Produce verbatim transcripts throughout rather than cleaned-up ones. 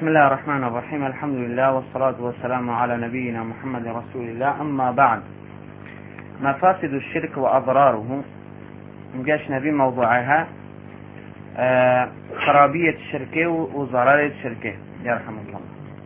بسم الله الرحمن الرحيم. الحمد لله والصلاة والسلام على نبينا محمد رسول الله. أما بعد، مفاسد الشرك وأضراره. مجاش نبي موضوعها آه خرابية الشركة وضرر الشركة. يرحمك الله.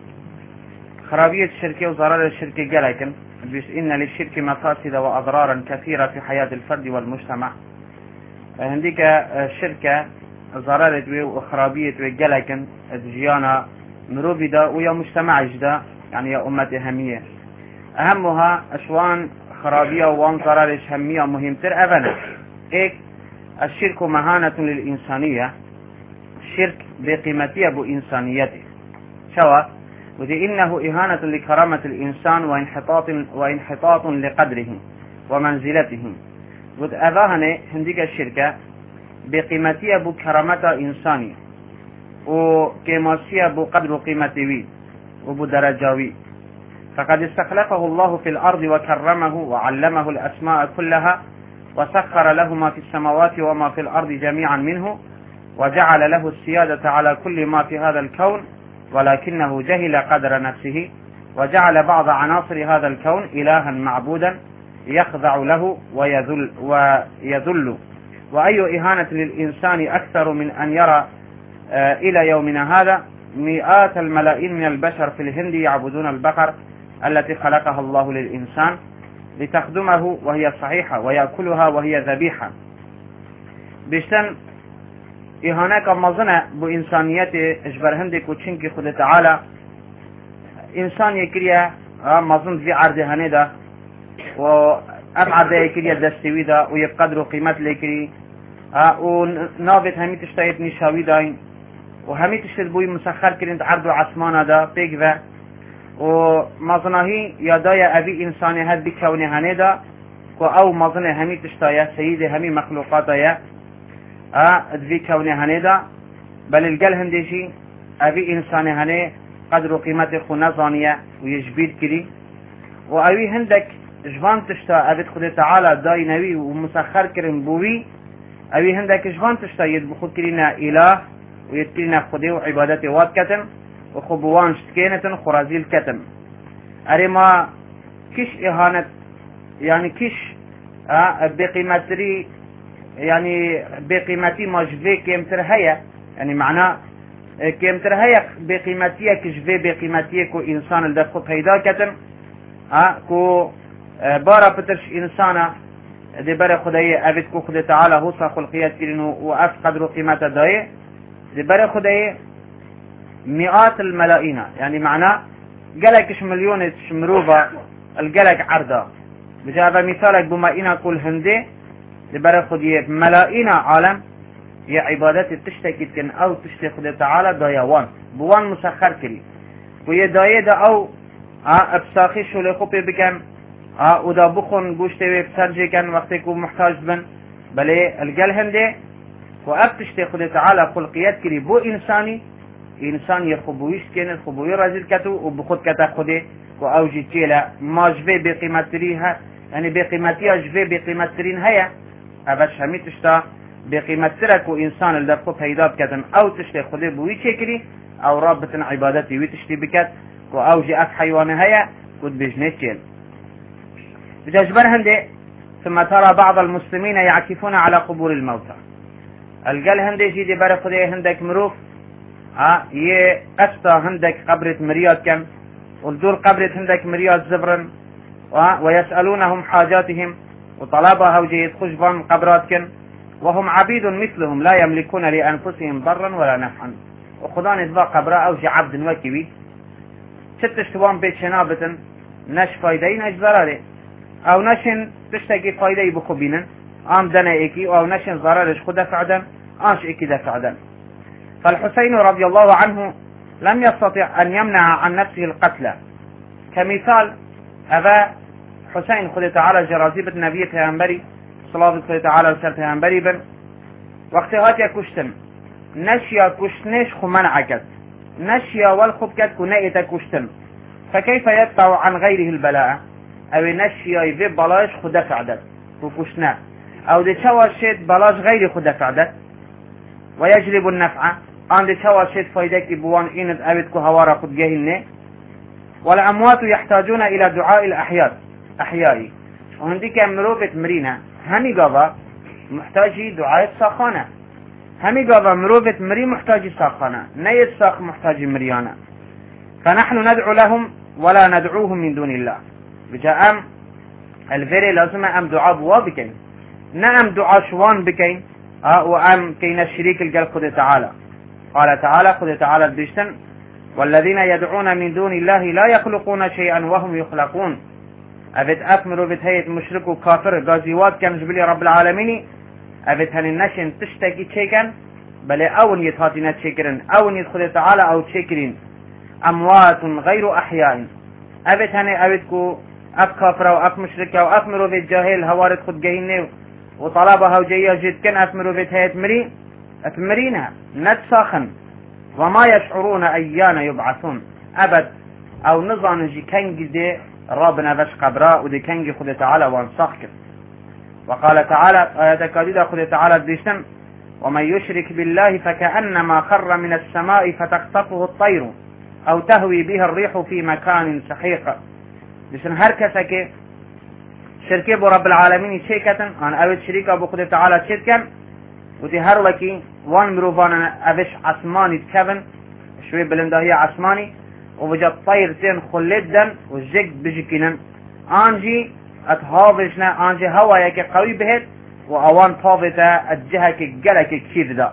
خرابية الشركة وضرر الشركة قال إن للشرك مفاسد وأضرارا كثيرة في حياة الفرد والمجتمع. هنديك الشركة ضررت وخرابية وجلكن الجيانا مروبدا ويا مجتمع جدا، يعني يا أمة همية. أهمها أشوان خرابية وان ضررش همية مهمتر أبنا. إيه الشرك مهانة للإنسانية، الشرك بقيمتها بإنسانيته شوا، وذي إنه إهانة لكرامة الإنسان وانحطاط وانحطاط لقدره ومنزلته. وذ أذاهن هنديك الشركة بقيمتها بكرامة إنسانية وكماسية بقدر قيمته وبدرجاوي. فقد استخلفه الله في الأرض وكرمه وعلمه الأسماء كلها وسخر له ما في السماوات وما في الأرض جميعا منه، وجعل له السيادة على كل ما في هذا الكون، ولكنه جهل قدر نفسه وجعل بعض عناصر هذا الكون إلها معبودا يخضع له ويذل, ويذل. وأي إهانة للإنسان أكثر من أن يرى آه إلى يومنا هذا مئات الملايين من البشر في الهند يعبدون البقر التي خلقها الله للإنسان لتخدمه وهي صحيحة، ويأكلها وهي ذبيحة. بشتن إهانة مظنة بإنسانية إجبر هندك وتشنك خد تعالى إنسان يكريا آه مظن في عرض هندا وأبعد يكريا دستوي دا ويبقدر قيمة ليكري آه ونابت همي تشتايت نشاوي داين وهمي تشتد بوي مسخر كرنت عرض عثمانة دا بيقذا ومظنهي يدايا أبي إنساني هاد بكوني هندا أو مظنه همي تشتايا سيدي همي مخلوقاتايا اه ذي كوني هندا، بل القل هندشي أبي إنساني هني قدر قيمة خو نظانية ويجبيد كري. وأبي هندك جوان تشتا أبي خد تعالى داي نبي ومسخر كرن بوي، أبي هندك جوان تشتا يدبخو كرينا إله ويتكرينا خده وعبادته واد كتن وخبوان شتكينة خرازيل كتن. أري ما كش إهانة يعني كش اه بقيمتري يعني بقيمتي مجفي كيمتر هيا، يعني معناه كيمتر هيا بقيمتيه كجفي بقيمتيه كو إنسان الدخو پیدا كتن اه كو بارا بترش إنسانا دي برا خداي أبد كو خدا تعالى هوصا خلقيات كرينو وأف قدر قيمة داي دي برا خداي مئات الملايين، يعني معناه قلقش مليون شمروبا القلق عرضا. بجابة مثالك بما إنا كل هندي لبرا خديه ملايين عالم يا عبادات تشتكي كن او تشتكي خدي تعالى دايوان بوان مسخر كري ويا دايه دا او ا ابساخي شو لخوبي بكن ا ودا بخون گوشتي بسرجي كان وقتي كو محتاج بن بلي القل هندي واب تشتكي خدي تعالى خلقيات كري بو انساني انسان يخبويش كن خبوي راجل كتو وبخد كتا خدي واوجي تيلا ماجبي بقيمتريها، يعني بقيمتيها جبي بقيمترين هيا أبش همي تشتا بقيمة ترك وإنسان اللي دفقه پیدا بكتن أو تشتي خده بوي چكري أو رابطن عبادتي وي تشتي بكت كو أو جي أك حيوانه هيا كود بجنه چيل. بجاجبر هنده ثم ترى بعض المسلمين يعكفون على قبور الموتى. القل هنده جي دي بر خده هندك مروف اه يه قسطة هندك قبرة مرياد كم والدور قبرة هندك مرياد زبرن ويسألونهم حاجاتهم وطلبها وجيد خشبان قبراتكن وهم عبيد مثلهم لا يملكون لأنفسهم ضرا ولا نفعا. وخدان إذبا قبرا أوجي عبد وكبي ست اشتوان بيت شنابة نش فايدين أجزراري أو نشن تشتكي فايدي بخبينا آم دنا إيكي أو نشن ضرارش خدا فعدا آنش إيكي دفعدا. فالحسين رضي الله عنه لم يستطع أن يمنع عن نفسه القتل. كمثال أبا حسين خد تعالى جرازيبة نبي پیغمبری صلاة خد تعالى سر پیغمبری بن وقتی هاتیا کشتن نشیا کشتنش خو منع کد نشیا والخب کد کو نئیتا کشتن فكيف يدفع عن غيره البلاء او نشیا يفي بلاش خو دفع دد خو کشتنا او دي چوا شد بلاش غير خو دفع دد ويجلب النفع عند شوا شيء فايدك بوان إند أبد كو هوارا قد جهنه. والأموات يحتاجون إلى دعاء الأحياء أحيائي وهنديك مروبة مرينا همي قابا محتاجي دعاء ساخانة همي قابا مروبة مري محتاجي ساخانة نيت ساخ محتاجي مريانا فنحن ندعو لهم ولا ندعوهم من دون الله بجاء أم الفيري لازم أم دعاء بوا بكين نعم دعاء شوان بكين أه وأم كين الشريك القلب خد تعالى قال تعالى خد تعالى بيشتن والذين يدعون من دون الله لا يخلقون شيئا وهم يخلقون أبت أكملوا بتهيئة مشرك وكافر غازيوات كان جبلي رب العالمين أبت هن النشن تشتكي تشيكن بل أون يتهاتنا تشيكرن أون يدخل تعالى أو تشيكرين أموات غير أحياء أبت هن أبتكو أب كافر أو أب مشرك أو أكملوا بالجاهل هوارد خد جهيني وطلبها وجيا جد كان أكملوا بتهيئة مري أتمرينها نتساخن وما يشعرون أيان يبعثون أبد أو نظام جي كان جدي ربنا بس قبراء ودي كان خد تعالى وانصحك. وقال تعالى آيات كاديدة خد تعالى ديشتم ومن يشرك بالله فكأنما خر من السماء فتخطفه الطير أو تهوي به الريح في مكان سحيق. ديشن هركسك شركة برب العالمين شيكة أنا أود شريكة أبو خد تعالى شركة ودي هرلكي وان مروفان أبش عثماني تكفن شوي بلنده هي عثماني وبجا طير تين خلدن وجيك بجكينن انجي اتهابشنا انجي هوايا كي قوي بهت واوان طابتا الجهة كي جلك كيف دا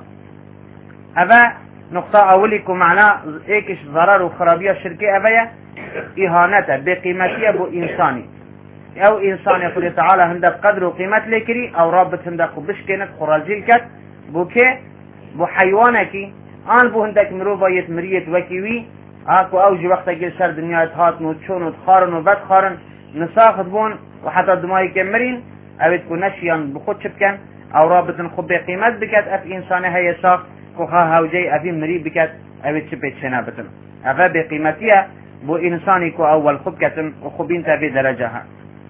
ابا نقطة اوليكو معنا ايكش ضرر وخرابية الشركة ابايا اهانتا بقيمتية بو انساني او انسان يقول تعالى هندك قدر وقيمت لكري او رابط هندك بشكنت خراجيل كت بو كي بو حيوانكي ان بو هندك مروبا يتمريت وكيوي اكو اوجي وقت اجل سر دنيا هاتن وتشون وتخارن وبتخارن نساخت بون وحتى دماغي كمرين او تكون نشيان بخود شبكن او رابط خب قيمت بكت اف انسانه هي ساخ كوها هوجي افي مري بكت او تشبت شنابتن افا بقيمتها بو انساني كو اول خبكتن وخبين تفي درجها.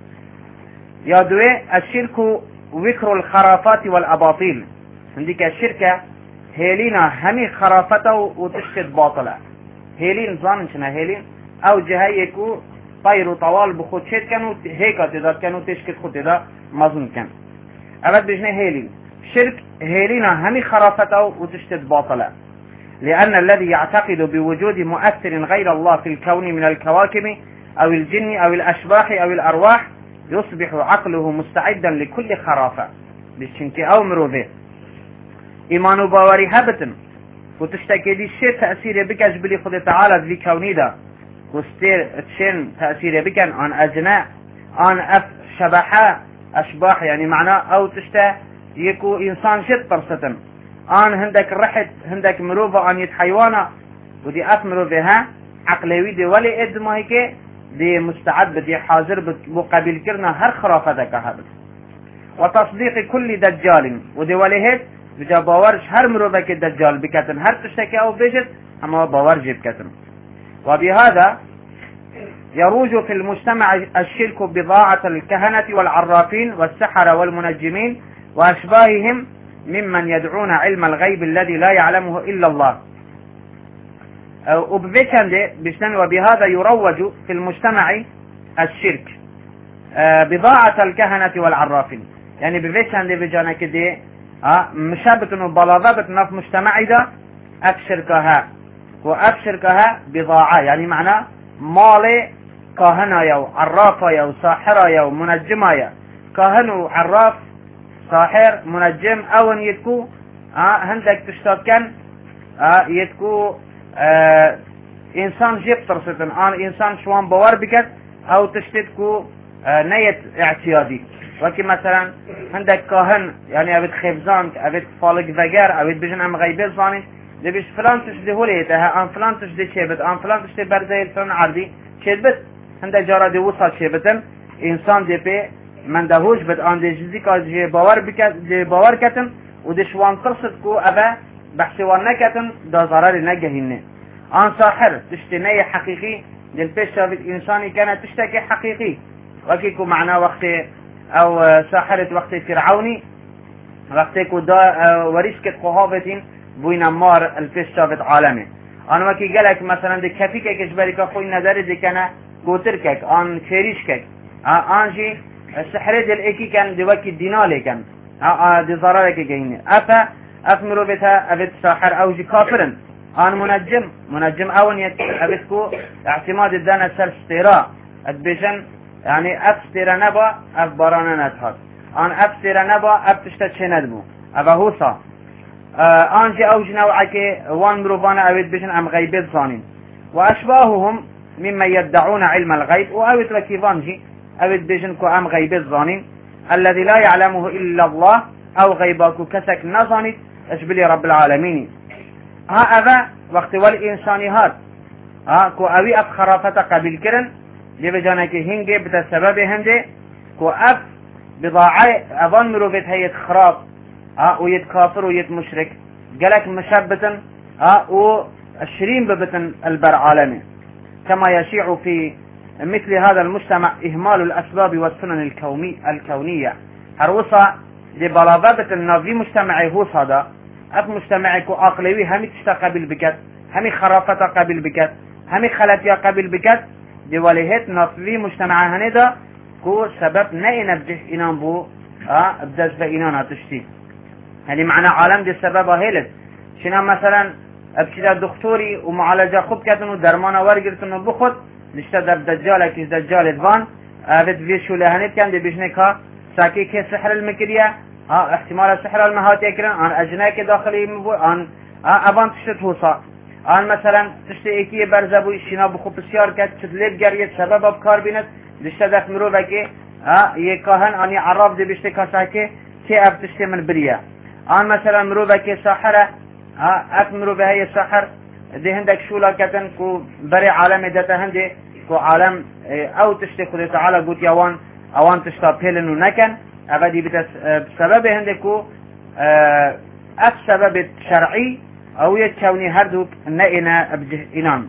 يا دوي الشرك وكر الخرافات والاباطيل عندك الشركه هيلينا همي خرافته وتشتد باطله هيلين زان شنا هيلين او جهايكو طير طوال بخود شد كانوا هيك تدا كانوا تشكت خود تدا مظن كان ابد بجنه هيلين شرك هيلينا همي خرافته وتشتد باطله لان الذي يعتقد بوجود مؤثر غير الله في الكون من الكواكب او الجن او الاشباح او الارواح يصبح عقله مستعدا لكل خرافه بشنكي او مروفه ايمان باوري هبتن وتشتكي دي شيء تأثير بك أجبلي خد تعالى ذي كوني دا وستير تشين تأثير بك عن أجناء عن أف شبحاء أشباح يعني معناه أو تشتا يكو إنسان شد برستن عن هندك رحت هندك مروفة عن يد حيوانا ودي أف مروفها عقلوي دي ولي إد ما هيك دي مستعد بدي حاضر مقابل كرنا هر خرافة دك هذا وتصديق كل دجال ودي ولي هيد بجا باورش هر مروبه که دجال بکتن هر تشتكي او بيجت اما باور جيب كتن. وبهذا يروج في المجتمع الشرك بضاعة الكهنة والعرافين والسحرة والمنجمين واشباههم ممن يدعون علم الغيب الذي لا يعلمه الا الله. وبهذا يروج في المجتمع الشرك بضاعة الكهنة والعرافين يعني بفيشان بجانا كده اه مشابة وبلاضة في مجتمعي ده أبشركها وأبشركها بضاعة يعني معناه مالي كاهنة يو عرافة يو ساحرة يو منجمة يو كاهن وعراف ساحر منجم أو يتكو اه هندك تشتاكن اه يتكو اه إنسان جيب ترستن آن إنسان شوان باور بكت أو تشتتكو اه نيت اعتيادي وكي مثلا عندك كاهن يعني ابد خيفزانك ابد فالق ذجر ابد بجن ام غيبه زاني دبش فلان تشدي هوليتها ان فلان تشدي شيبت ان فلان تشدي برزيل فلان عردي شيبت عندك جارا دي وصل شيبتن انسان دي بي من دهوش بد ان دي جزي كاجي باور بك دي باور كتن ودشوان قصد كو ابا بحثي ونكتن دا ضرر نجهنه ان ساحر تشتني حقيقي دل بيشافت انساني كانت تشتكي حقيقي وكيكو معنا وقت او ساحرة وقت فرعوني وقت كو دا وريسكت قهافتين بوين مار الفيش شافت عالمي آن وكي قالك مثلا دي كفيكك اجباري كخوي نداري دي كان قوتركك آن كيريشكك آنجي السحريد الإيكي كان دي وكي دينالي كان دي ضرارك جهيني أفا أفمرو بيتها أبت ساحر أو جي كافرن آن منجم منجم أون يت أبتكو اعتماد الدانا سر استيراء أدبيشن يعني أف استيراء نبا أف بارانا نتهاد آن أف استيراء نبا أف تشتت شندبو أبا هوصا آه آنجي أوج نوعك وان مروفانا أبت بيشن أم غيبت ظانين وأشباههم مما يدعون علم الغيب وأبت وكيفانجي أبت بيشن كو أم غيبت ظانين الذي لا يعلمه إلا الله أو غيباكو كسك نظاني أشبلي رب العالمين ها أبا وقت والإنساني هات ها كو أوي أف خرافة قبل كرن لبجانك هنجي بتسبب هنده كو أف بضاعي أظن مروفت هيت خراب ها ويت كافر ويت مشرك قالك مشبتا ها والشرين ببتن البر عالمي كما يشيع في مثل هذا المجتمع إهمال الأسباب والسنن الكوني الكونية هروصا لبلابة النظيم مجتمعي هو صدا أف مجتمعي كو أقلوي همي تشتقبل بكت همي خرافة قبل بكت همي خلاتيا قبل بكت دي وليهت نظيم مجتمع هندا كو سبب نئنا بجه إنان بو اه بدأت بإنانا تشتي يعني معنى عالم دي سبب هيلت شنا مثلا ابتدا دكتوري ومعالجة خوب كتن ودرمانا ورقرتن وبخد نشتا در دجالة كيس دجالة دوان ابت فيشو لهنت كان دي بجنكا ساكي كي سحر المكرية اه احتمال السحر المهاتي اكرن عن اجناك داخلي مبو عن اه ابان تشت هوصا عن مثلا تشتي ايكي برزبو شنا بخو بسيار كت تدليب قريت سبب ابكار بينت نشتا دخ مروبكي اه يكاهن اني عراف دي بشتي كاساكي كي اب تشتي من بريا عن مثلا مروبكي ساحرة اه اف مروبه هي السحر دي هندك شولا كتن كو بري عالم دتا هندي كو عالم او تشتي خد تعالى قلت يوان اوان تشتا بيلن ونكن ابدي بسبب هندكو اف سبب شرعي او يتكوني هردوك نئنا بجه انام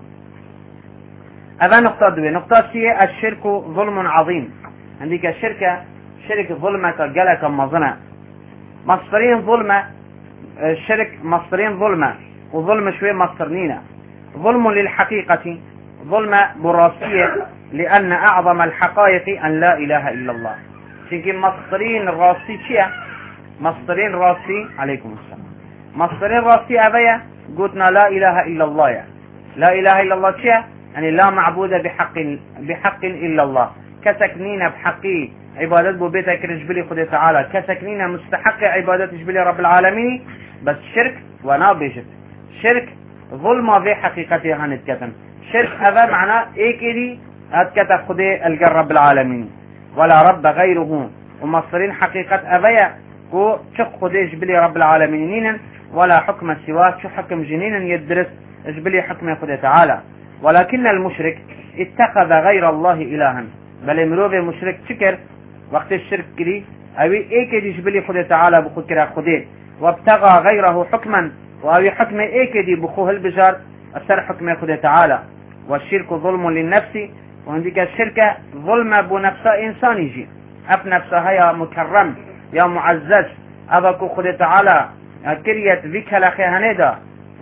هذا نقطة دوي نقطة سيئة الشرك ظلم عظيم عندك الشركة شرك ظلمة قلق مظنة مصدرين ظلمة الشرك مصدرين ظلمة وظلم شوية مصدرنينة ظلم للحقيقة ظلمة براسية لأن أعظم الحقائق أن لا إله إلا الله شكي مصدرين راسي شيء مصدرين راسي عليكم السلام مصدرين راسي أبيا قلتنا لا إله إلا الله يعني. لا إله إلا الله شيء يعني لا معبود بحق بحق إلا الله كسكنين بحقي عبادة ببيتك رجبلي خدي تعالى كسكنين مستحق عبادة رجبلي رب العالمين بس شرك ونابجت شرك ظلم في حقيقتها هنتكتن شرك هذا معناه ايكيدي هتكتب خدي الجر رب العالمين ولا رب غيره ومصرين حقيقة أبيا كو شق خدي جبلي رب العالمين ولا حكم سواه شو حكم جنين يدرس جبلي حكم خدي تعالى ولكن المشرك اتخذ غير الله إلها بل مروف المشرك شكر وقت الشرك كري أوي ايكيدي جبلي خدي تعالى بخد كرا خدي وابتغى غيره حكما وأوي حكم ايكيدي بخوه البجار أسر حكم خدي تعالى والشرك ظلم للنفس وعندك الشركة ظلم بنفس إنسان يجي أف نفسها يا مكرم يا معزز أبكو خدي تعالى كريت ذيك لخي هندا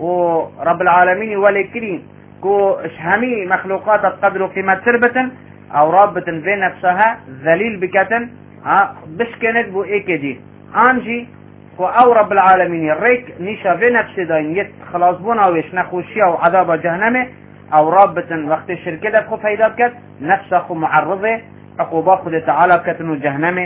ورب العالمين ولي كريم كو اشهمي مخلوقات قدر قيمة تربة أو رابة في نفسها ذليل بكتن ها بشكنت بو ايكدي انجي كو او رب العالمين الريك نيشا في نفس داين يت خلاص بونا ويش نخوشيا وعذاب جهنم او رابة وقت الشركة دا خو فايدة بكت نفسه خو معرضة عقوبة خد تعالى بكتن جهنم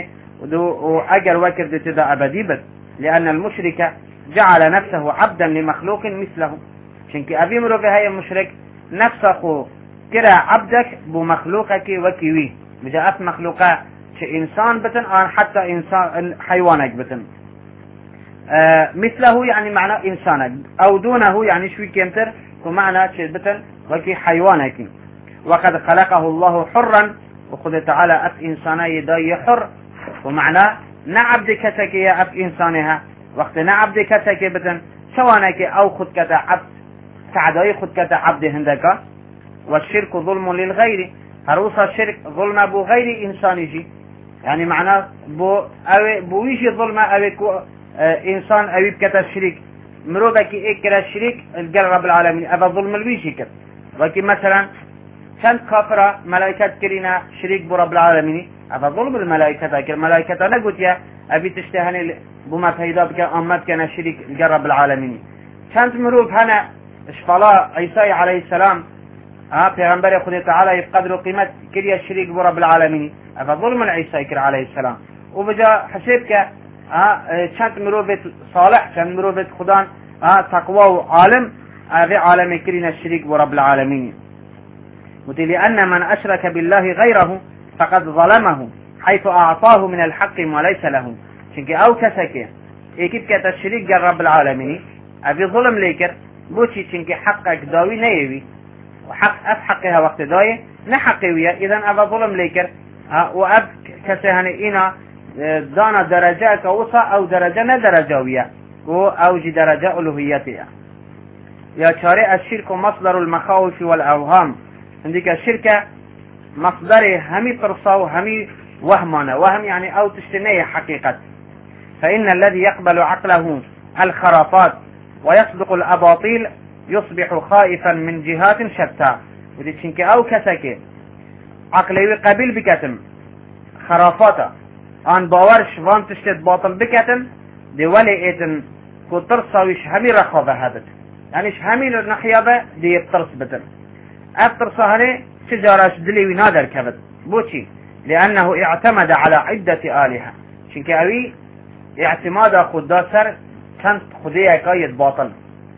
واجر وكر دي تدا ابدي بس لان المشرك جعل نفسه عبدا لمخلوق مثله شنك ابي مرو في هاي المشرك نفسه كرا عبدك بمخلوقك وكيوي بجاءت مخلوقات انسان بتن ان حتى انسان حيوانك بتن آه مثله يعني معنى انسانك او دونه يعني شوي كمتر ومعنى شيء بتن وكي حيوانك وقد خلقه الله حرا وخذ تعالى اف انسانا يداي حر ومعنى نعبد كتك يا اف انسانها وقت نعبد كتك بتن سوانك او خذ كتا عبد سعداي خذ كتا عبد هندك والشرك ظلم للغير هروصا الشرك ظلم بو غير انسان يجي يعني معناه بو أو بو يجي ظلم أو كو آه إنسان أو بكتا الشريك مروبك إكرا الشريك القل رب العالمين أبا ظلم الويشي كر وكي مثلا كانت كافرة ملائكة كرينا شريك برب العالمين أبا ظلم الملائكة كر ملائكة نقول يا أبي تشتهني بما فيدا بك أمت كان شريك القل رب العالمين كانت مروب هنا اشفالا عيسى عليه السلام ها پیغمبر خدا تعالى يقدر قيمة كريا الشريك برب العالمين أبا ظلم العيسى كر عليه السلام وبجا حسيبك ها كانت مروبة صالح كانت مروبة خدان ها تقوى وعالم هذا عالم كرينا الشريك برب العالمين لأن من أشرك بالله غيره فقد ظلمه حيث أعطاه من الحق وليس له شنك أو كسك إيكيب كتا الشريك رب العالمين أبي ظلم ليكر بوشي شنك حقك داوي نيوي وحق أف حقها وقت داي نحقوية إذن أبا ظلم ليكر وأب كسهني إنا دانا درجة كوصا أو درجة ندرجوية أوجي درجة ألوهيتها يا شارع الشرك مصدر المخاوف والأوهام عندك الشركة مصدر همي ترصا وهمي وهمانة وهم يعني أو تشتنيه حقيقة فإن الذي يقبل عقله الخرافات ويصدق الأباطيل يصبح خائفا من جهات شتى ودي شنك أو كسك عقلي قبيل بكتم خرافاته ان باورش وان تشتت باطل بكتن دي ولي ايتن كو ترصا ويش همي رخوة هادت يعني ش همي نحيابة دي يبترص بتن افترصا هني تجارة دليوي نادر كبت بوشي لأنه اعتمد على عدة آلهة شنك اوي اعتماد خدا سر كانت خدية قايد باطل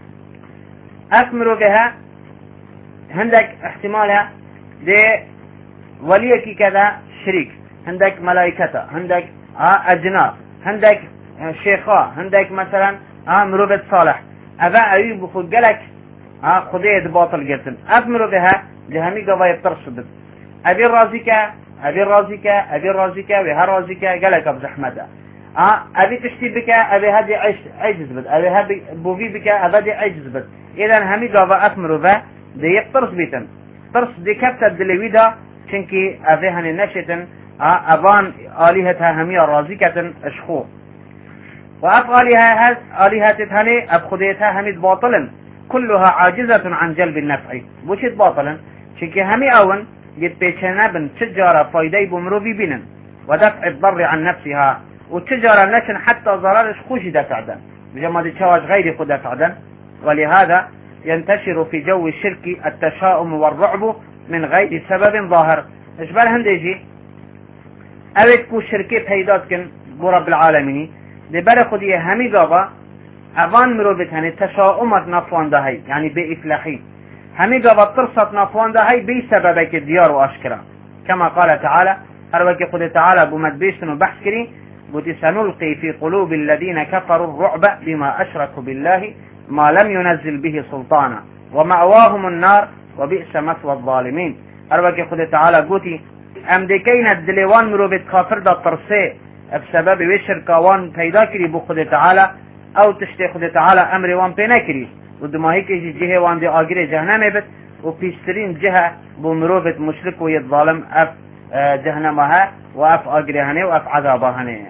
اكمروا بها عندك احتمالها دي وليكي كذا شريك عندك ملائكته عندك أجناس عندك شيخا عندك مثلا مروبة صالح أبا أيوب بخود قلك خدية باطل قلتن أبمرو بها لهمي قضايا ترصد أبي الرازيك أبي الرازيك أبي الرازيك وها الرازيك قلك بزحمته أبي تشتي بك أبي هذه عجز بد أبي هذه بوفي بك أبي عجز بد إذا همي قضاء أثمرو به دي يقترص بيتن ترص دي كبتة دلويدا شنكي أبي هني نشتن أبان آلهتها همية رازكة أشخور وأف آلهة آلهتها هني أب خديتها هميت باطلا كلها عاجزة عن جلب النفع بوشت باطلا شكي همي أون يتبيشنابن تجارة فايدي بمروبي بنن ودفع الضر عن نفسها وتجارة نشن حتى ضرر خوش دفع دن بجمع دي تشواج غير خد دفع دن ولهذا ينتشر في جو الشرك التشاؤم والرعب من غير سبب ظاهر إشبال هنديجي اوید کو شرکت پیدات کن برب العالمینی دی بر خودی همی گاوا اوان مروبت هنی تشاؤمت نفوانده هی یعنی به افلحی همی گاوا ترصت نفوانده هی بی سببه که دیار و اشکرا كما قال تعالى هر وكي خود تعالى بمد بيشتن وبحث كري بودي سنلقي في قلوب الذين كفروا الرعب بما أشركوا بالله ما لم ينزل به سلطانا ومأواهم النار وبئس مثوى الظالمين هر وكي خود تعالى قوتي ام دکین دلیوان مروبت کافر دا ترسه بسبب وشرکاوان پیدا کری بو خود تعالی او تشتی خود تعالی امر وان پینا کری و دماهی که جهه وان دی آگیر جهنم بد و پیشترین جهه بو مروبت مشرک و ید ظالم اف جهنمها و اف آگیرهنه و اف عذابهنه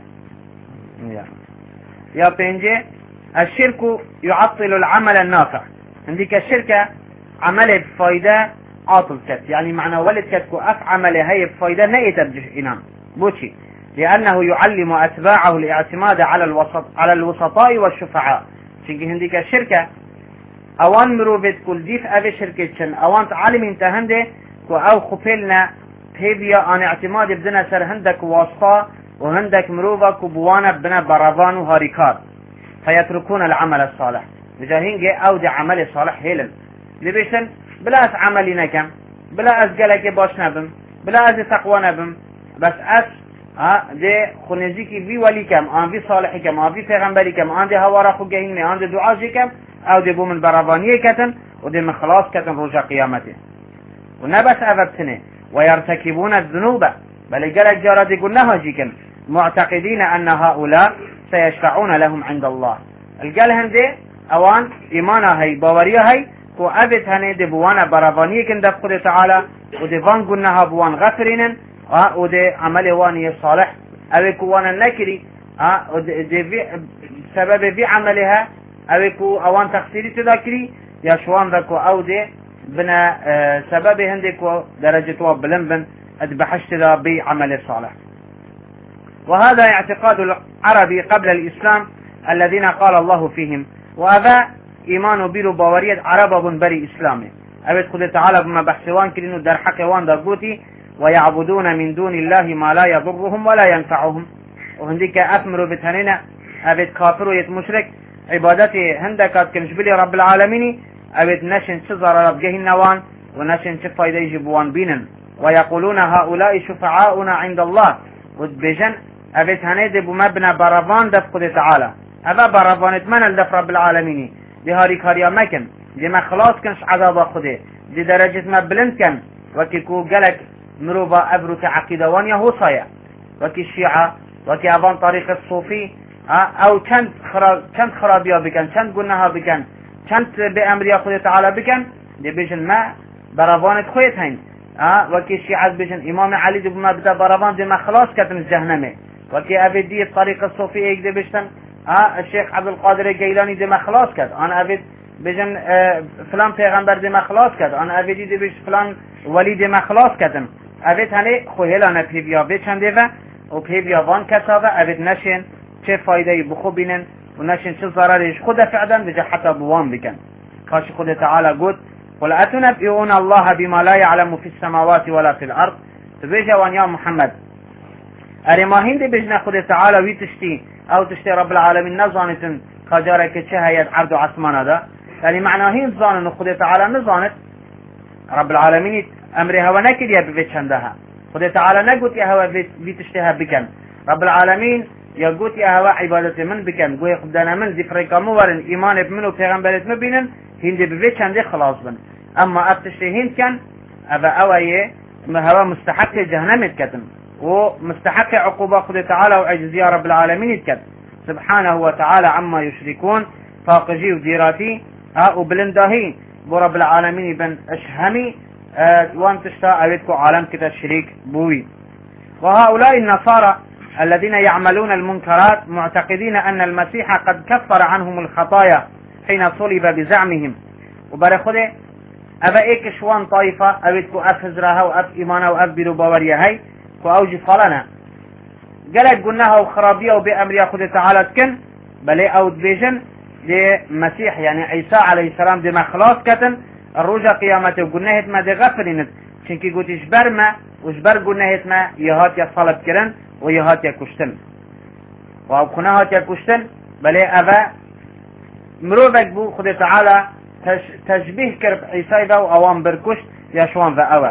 یا پینجه الشرك يعطل العمل النافع عندك الشركة عمل بفايدة عاطل كت يعني معنى ولد كتكو أف عمل هاي بفايدة نيترجح إنام بوشي لأنه يعلم أتباعه الاعتماد على الوسط على الوسطاء والشفعاء شنك عندك الشركة أوان مروبت كل ديف أبي شركة شن أوان تعلم انت هنده كو أو خفلنا هيبيا أن اعتماد بدنا سر هندك واسطة وهندك مروبة كبوانا بنا برافان وهاريكار فيتركون العمل الصالح بجاهين جاء أو دي عمل صالح هيلن لبيشن بلا أس عملي نكم بلا أس قلق باش نبم بلا أس تقوى نبم بس أس ها دي خنزيكي في ولي كم آن في صالح كم آن في پیغمبري كم آن دي هوارا خو جهين آن دي دعاجي كم أو دي بومن برافانية كتن ودي من خلاص كتن رجع قيامته ونبس أفبتنه ويرتكبون الذنوب بل قلق جارة يقول نهاجي كم معتقدين أن هؤلاء سيشفعون لهم عند الله القالهم دي اوان ايمانا هاي باوريا هاي كو ابت هني دي بوانا برافاني كن دف خد تعالى ودي فان قلناها بوان غفرين ودي عمل واني صالح او كوانا نكري دي في سبب في عملها اوكو اوان تقصيري تذاكري يا شوان ذاكو او دي بنا اه سبب هندكو درجة بلن بن ادبحشت ذا بعمل صالح. وهذا اعتقاد العربي قبل الإسلام الذين قال الله فيهم، وهذا إيمان بيرو باورية عرب بن بري إسلامي أبد خد تعالى بما بحثوان كرينو در حقوان دا قوتي ويعبدون من دون الله ما لا يضرهم ولا ينفعهم. وهنديك أثمروا بتهنين أبد كافر ويت مشرك عبادتي هندكات كنشبلي رب العالمين أبد نشن شزر رب جهن نوان ونشن شفايدة يجبوان بينن ويقولون هؤلاء شفعاؤنا عند الله ودبجن أبد هنيد بمبنى برافان دف خد تعالى أبا برافان اتمنى لدف رب العالمين دي هاري كاريا مكن دي ما خلاص كنش عذاب خده دي درجة ما بلند كان وكي كو قلق مروبا أبرو تعقيدة وانيا هو صايا وكي الشيعة وكي أبان طريق الصوفي أو كانت خراب كانت خرابيا بكن كانت قلناها بكن كانت بأمريا خده تعالى بكن دي بيجن ما برافان تخويت هين اه وكي الشيعة بيجن إمام علي دي بما بدا برافان دي ما خلاص كتن جهنمي وكي أبي دي الطريق الصوفي ايك دي بيجتن اه الشيخ عبد القادر الجيلاني دي ما خلاص كت انا أبي بيجن اه فلان پیغمبر دي ما خلاص كت انا أبي دي بيج فلان ولي دي ما خلاص كتن أبي هني خوهلانه بيبيا بيچنده و و بيبيا وان كتابه أبي نشين چه فايده بخو بينن ونشين چه ضررش خود فعلا بجا حتى بوان بكن. كاش خود تعالى قد قل أتنبئون الله بما لا يعلم في السماوات ولا في الأرض. تبيجا وان يا محمد اري ما هند بجنا خود تعالى ويتشتي او تشتي رب العالمين نزانتن خجارك چه هيد عرض عثمان هذا يعني معناه هين زانن خود تعالى نزانت رب العالمين امرها ونكد يا بيچندها خود تعالى نقول يا هوا ويتشتها بكن رب العالمين يقول يا هوا عبادتي من بكن قوي خدنا من ذكرك مورن ايمان بمنو پیغمبرت مبينن هند بيچنده خلاص بن اما ابتشتي هند كان ابا اويه ما هو مستحق جهنم كتم ومستحق عقوبة خد تعالى وعجزية رب العالمين يتكد سبحانه وتعالى عما يشركون فاقجي وديراتي ها وبلنداهي برب العالمين بن اشهمي اه وان تشتا اويدكو عالم كده شريك بوي. وهؤلاء النصارى الذين يعملون المنكرات معتقدين ان المسيح قد كفر عنهم الخطايا حين صلب بزعمهم وبرا خده ابا ايك شوان طائفة اويدكو اف هزرها واف ايمانها واف بيرو باوريا هاي كأوجي فلنا قالت قلناها وخرابية وبأمر خد تعالى تكن بل او دبيجن دي مسيح يعني عيسى عليه السلام دي ما خلاص كتن الرجا قيامته وقلناها ما دي غفلنت شنكي قلت اشبر ما واشبر قلناها ما يهات يا صلب كرن ويهات يا كشتن وابخناها يا كشتن بل ابا مروبك بو خد تعالى تشبيه كرب عيسى با واوام بركشت يا شوان ذا اوه.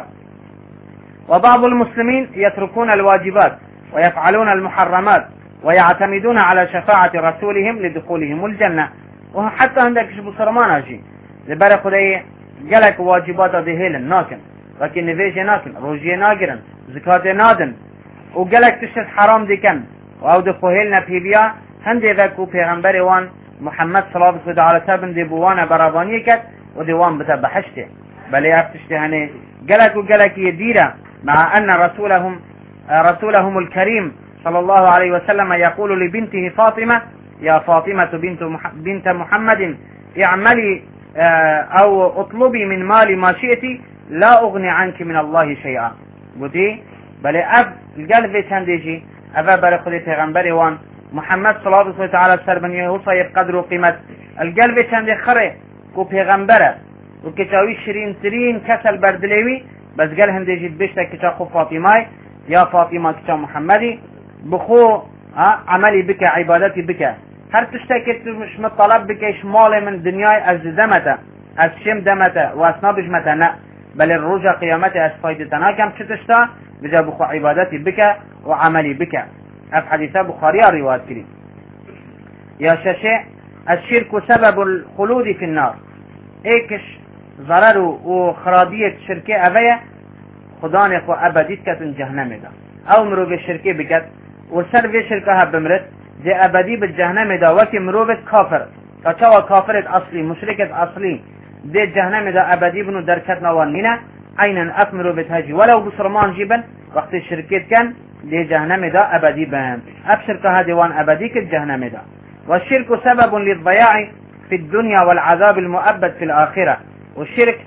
وبعض المسلمين يتركون الواجبات ويفعلون المحرمات ويعتمدون على شفاعة رسولهم لدخولهم الجنة وحتى عندك شبو سرمان اجي لبرا خدي قالك واجبات دهيلن ناكن لكن نفيج ناكن روجي ناقرن زكاة نادن وقالك تشت حرام دي كن او دخوهلنا بيبيا هندي ذاكو پیغمبر وان محمد صلى الله عليه وسلم دي بوانا براباني كت وديوان بتبحشته بل يفتشته هني قالك وقالك يديره مع أن رسولهم رسولهم الكريم صلى الله عليه وسلم يقول لبنته فاطمة يا فاطمة بنت بنت محمد اعملي أو اطلبي من مالي ما شئتي لا أغني عنك من الله شيئا. قلتي بل أب القلب تنديجي أبا برخلي پیغمبر وان محمد صلى الله عليه وسلم يوصي قدر وقيمة القلب تندي خره كو پیغمبره وكتاوي شرين ترين كسل بردلوي بس قال هم ديجي بيشتا كتا خو فاطمة يا فاطمة كتا محمدي بخو عملي بك عبادتي بك هر تشتكت مش مطلب بك شمال من دنياي از دمتا از شم دمتا واسنا بجمتا نا بل الرجا قيامتي از فايدتنا كم تشتا بجا بخو عبادتي بك وعملي بك اف حديثة بخاري روايات كريم. يا شاشي الشرك سبب الخلود في النار ايكش ضرر وخرابية شركة أبية خدانك وأبديت كتن جهنم دا أو مرو بالشركة بكت وسر في شركها بمرت دي أبدي بالجهنم دا وكي مرو كافر كتوا كافرة أصلي مشركة أصلي دي جهنم دا أبدي بنو دركتنا وانينا عينا أفمرو بتهجي ولو بسرمان جيبا وقت الشركة كان دي جهنم دا أبدي بهم أب شركها ديوان أبدي كالجهنم دا. والشرك سبب للضياع في الدنيا والعذاب المؤبد في الآخرة. والشرك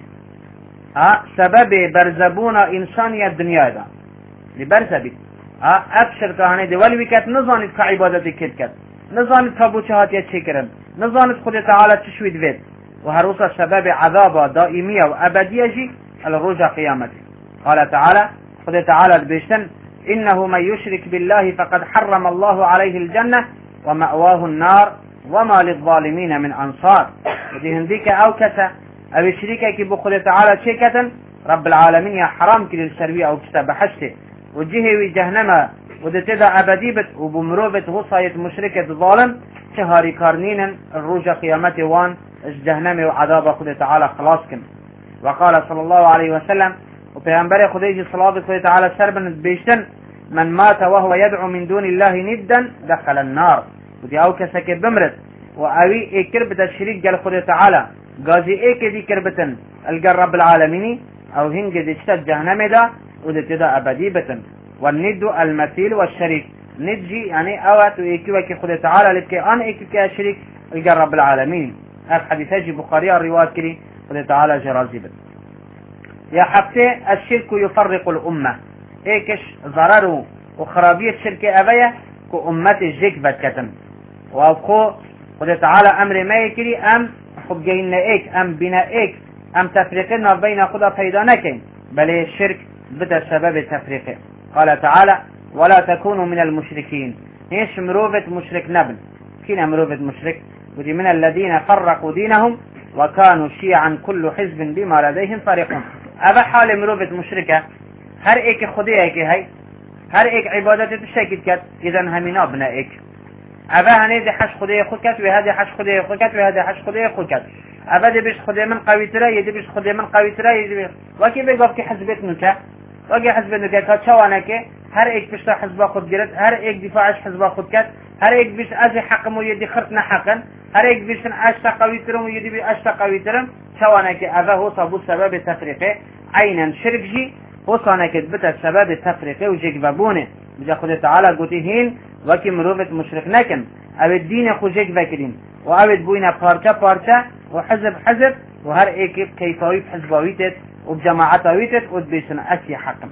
ها سبب برزبونا إنسانية الدنيا دا لبرزبي ها أبشر كهاني دي والوكات نظانت كعبادة كتكت نظانت كبوشهات يتشكرن نظانت خد تعالى تشويد فيد وهروسا سبب عذاب دائمية وأبدية جي الرجع قيامته. قال تعالى خد تعالى بيشتن إنه من يشرك بالله فقد حرم الله عليه الجنة ومأواه النار وما للظالمين من أنصار. ودي هنديك أو كسا أو يشريكك بخد تعالى شيكة رب العالمين يا حرام كل السروي أو كتاب حشته وجهي جهنم ودتدا أبديبت وبمروبت غصاية مشركة ظالم شهاري كارنين الرجع قيامته وان جهنم وعذاب خد تعالى خلاصكم. وقال صلى الله عليه وسلم وبيغمبر خديجي صلاة خد تعالى سربا بيشتن من مات وهو يدعو من دون الله ندا دخل النار. ودي أو كسك بمرت وأوي إيه كربت الشريك قال خد تعالى قازي إيه كذي كربتن القى رب العالمين أو هنج دي اشتد جهنم دا ودتدا أبديبة. والند المثيل والشريك نجي يعني أوات وإيكوك خد تعالى لبكي أن إيكوك الشريك القى رب العالمين. هذا حديث بخاري الرواية كري خد تعالى جرازيبة. يا حبتي الشرك يفرق الأمة إيكش ضرره وخرابية الشرك أبايا كو أمة الجيك بتكتن وأبخو خد تعالى أمر ما يكري أم حبجينا إيك أم بنا إيك أم تفريقنا بين خدا فيدانكين بل الشرك بدأ سبب تفريقه. قال تعالى ولا تكونوا من المشركين. إيش مروفة مشرك نبل كين مروفة مشرك ودي من الذين فرقوا دينهم وكانوا شيعا كل حزب بما لديهم فريقون. أبا حال مروفة مشركة هر إيك خديه إيك هاي هر إيك عبادة تشكل كت إذن همين أبنا إيك أبا هنيدي حش خديه خود كت وهذا حش خديه خود كت وهذا حش خديه خود كت أبا دي بيش خديه من قوي ترى يدي بيش خديه من قوي ترى يدي وكي بيقف كي حزبت نكا وكي حزبت نكا كتشوانك هر إيك بيش حزبه خود جرت هر إيك دفاعش حزبه خود كت هر إيك بيش أزي حقم ويدي خرطنا حقا هر إيك بيش أشتا قوي ترم ويدي بيش أشتا قوي ترم شوانك أبا هو صابو سبب تفريقه عينا شرك جي هو صانك بتا سبب تفريقه وجيك بابونه بجا خد تعالى قوتيهين وكي مروفة مشرك نكن او الدين خو جيك بكرين وأبد بوينا بارشا بارشا وحزب حزب وهر ايك كيفاوي بحزباويتت وبجماعتاويتت ودبيسن أسي حقم.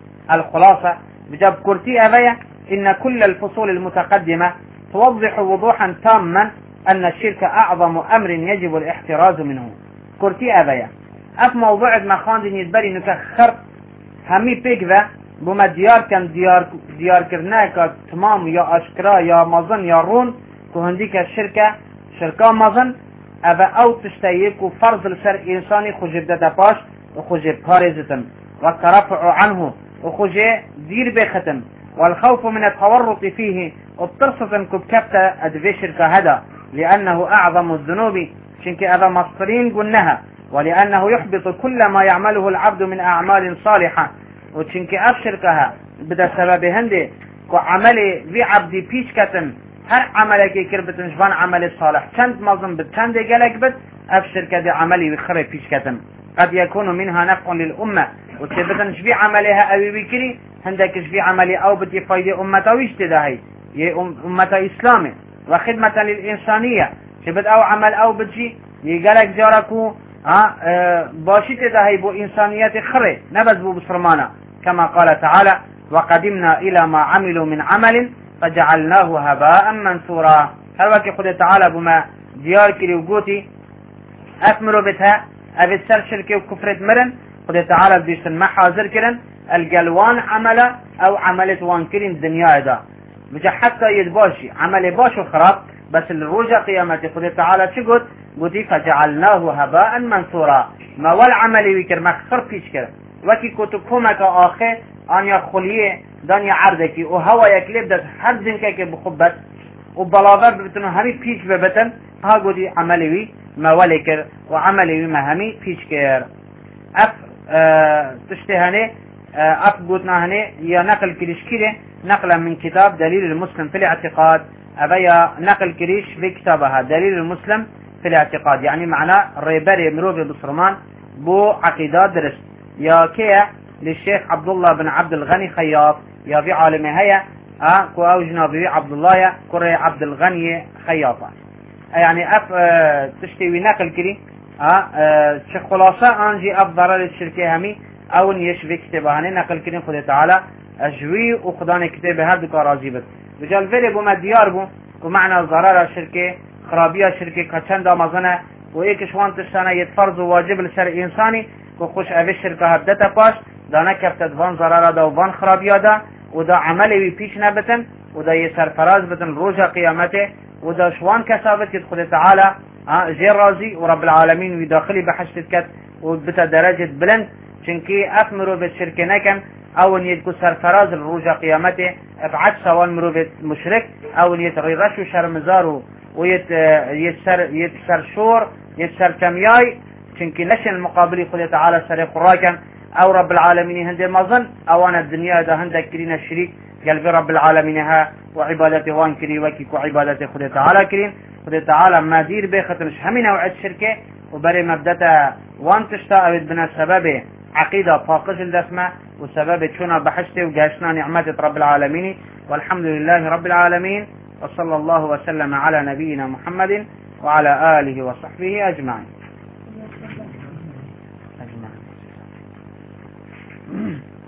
الخلاصة بجاب كورتي أبايا إن كل الفصول المتقدمة توضح وضوحا تاما أن الشرك أعظم أمر يجب الاحتراز منه. كورتي أبايا أف موضوع ما خاندين يدبري نكخر همي بيكذا بما ديار كان ديار ديار كرناك تمام يا أشكرا يا مظن يا رون كهنديك الشركة شركة مظن أبا أو تشتيك وفرض لسر إنساني خجب دادا باش وخجب بارزتن والترفع عنه وخجب دير بختن والخوف من التورط فيه وبترصة كبكبتا أدفي شركة هذا لأنه أعظم الذنوب شنك أبا مصرين قلناها ولأنه يحبط كل ما يعمله العبد من أعمال صالحة وشنك أبشركها بدا سبب هندي وعملي في عبدي بيش كتن هر عملك كربت نشبان عمل صالح كانت مظلم بتكان دي قالك بت أبشرك دي عملي بخري بيش كتن قد يكون منها نفع للأمة وتبتن شبي عملها أبي بكري هندك شبي عملي أو بدي فايدة أمتا ويشتدهي أمتا إسلامي وخدمة للإنسانية شبت أو عمل أو بجي يقالك جاركو ها أه باشيت دهي بو إنسانيات خري نبز بو بسرمانا كما قال تعالى وقدمنا إلى ما عملوا من عمل فجعلناه هباء منثورا. هل وكي خد تعالى بما ديار كري وقوتي أثمروا بتها أبي سر شركي وكفرة مرن خد تعالى بيشتن ما حاضر كرن القلوان عمله أو عملت وان كرين دنيا دا بجا حتى يدباشي عمل باش وخراب بس الرجع قيامتي خد تعالى شقود قوتي فجعلناه هباء منثورا ما والعمل ويكر مخصر فيش كر وكي كتكومك آخر آنيا خليه دانيا عردكي وهوا يكلب داد هر زنكك بخبت وبلاغر ببتنو همي فيش ببتن ها قوتي عملي ما ولكر وعملي ما همي فيش كر اف اه تشتهني اه اف قوتنا هني يا نقل كريش كده نقلا من كتاب دليل المسلم في الاعتقاد أبيا نقل كريش في كتابها دليل المسلم في الاعتقاد يعني معناه ريبري مروفي بصرمان بو عقيدات درس يا كيا للشيخ عبد الله بن عبد الغني خياط يا في عالم هيا اه كو او جنابي عبد الله يا كوري عبد الغني خياطة يعني اف اه تشتوي نقل كري اه ش خلاصة انجي اف ضرر الشركة همي او يشوي كتابهاني نقل كري خدا تعالى اجوي وخداني كتابه هر دكا راضي بد بجال فيري بو ما ديار بو ومعنى ضرر الشركة خرابية الشركة كچند آمازنه و ایکش وان تشتانه یه فرض و واجب لسر انسانی که خوش اوی شرکه هبدتا پاش دا نکفتد وان ضرر دا و وان خرابیا دا و دا عملی وی پیش نبتن و دا یه سرفراز بتن روژا قیامته و دا شوان کسابت کد خود تعالی جیر رازی و رب العالمین وی داخلی بحشتت کد و بتا درجة بلند چنکی اف مروبت شرکه نکن او يدكو سرفراز الروجا قيامته ابعد سوان مروبت مشرك او يتغيرشو شرمزارو ويت يتسر يتسر شور يتسر كمياي چنكي نشن المقابلي خلي تعالى سر قراكن او رب العالمين هندي مظن او انا الدنيا ده هندك كرينا الشريك قلبي رب العالمين ها وعبادته وان كري وكيك وعبادته خلي تعالى كريم خلي تعالى ما دير بيختنش همين نوع الشركة وبري مبدأ وان تشتا بنا سببه عقيدة فاقش الدسمة وسبب شونا بحشته وقاشنا نعمة رب العالمين والحمد لله رب العالمين وصلى الله وسلم على نبينا محمد وعلى آله وصحبه أجمعين أجمعين